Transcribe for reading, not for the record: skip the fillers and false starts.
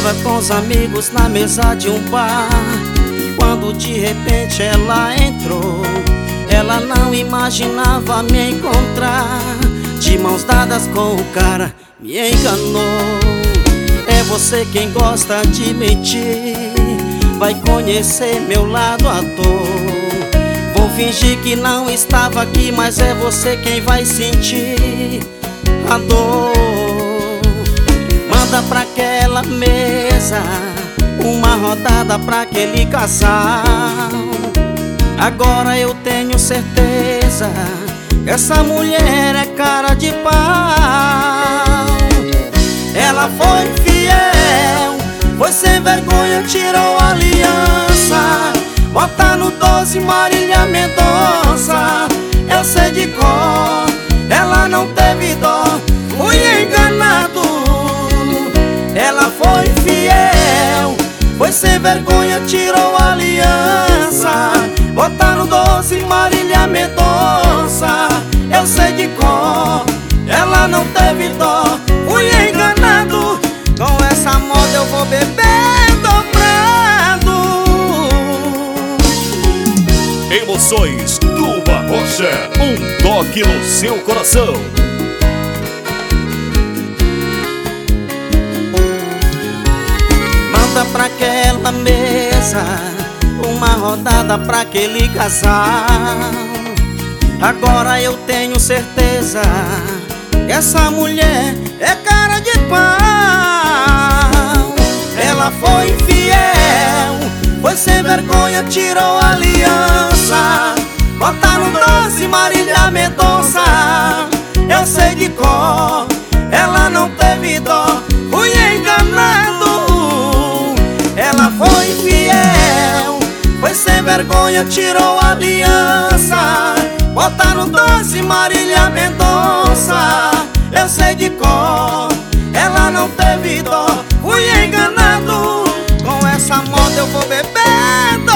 Tava com os amigos na mesa de um bar, quando de repente ela entrou. Ela não imaginava me encontrar, de mãos dadas com o cara, me enganou. É você quem gosta de mentir, vai conhecer meu lado ator. Vou fingir que não estava aqui, mas é você quem vai sentir a dor. Manda pra aquela mesa uma rodada pra aquele casal. Agora eu tenho certeza, essa mulher é cara de pau. Ela foi fiel, foi sem vergonha, tirou a aliança. Bota no 12 Marília Mendonça, eu sei de cor, ela não teve dó, fui enganado. Ela foi fiel, foi sem vergonha, tirou a aliança. Bota no 12 Marília Mendonça, eu sei de cor, ela não teve dó, fui enganado. Com essa moda eu vou beber dobrado. Emoções do Arrocha, um toque no seu coração. Manda pra aquela mesa uma rodada pra aquele casal. Agora eu tenho certeza, essa mulher é cara de pau. Ela foi infiel, foi sem vergonha, tirou a aliança. Bota no 12 Marília Mendonça, eu sei de cor, ela não teve dó, fui enganado. Ela foi infiel, foi sem vergonha, tirou a aliança. Bota no 12 Marília Mendonça, eu sei de cor, ela não teve dó, fui enganado. Com essa moda eu vou beber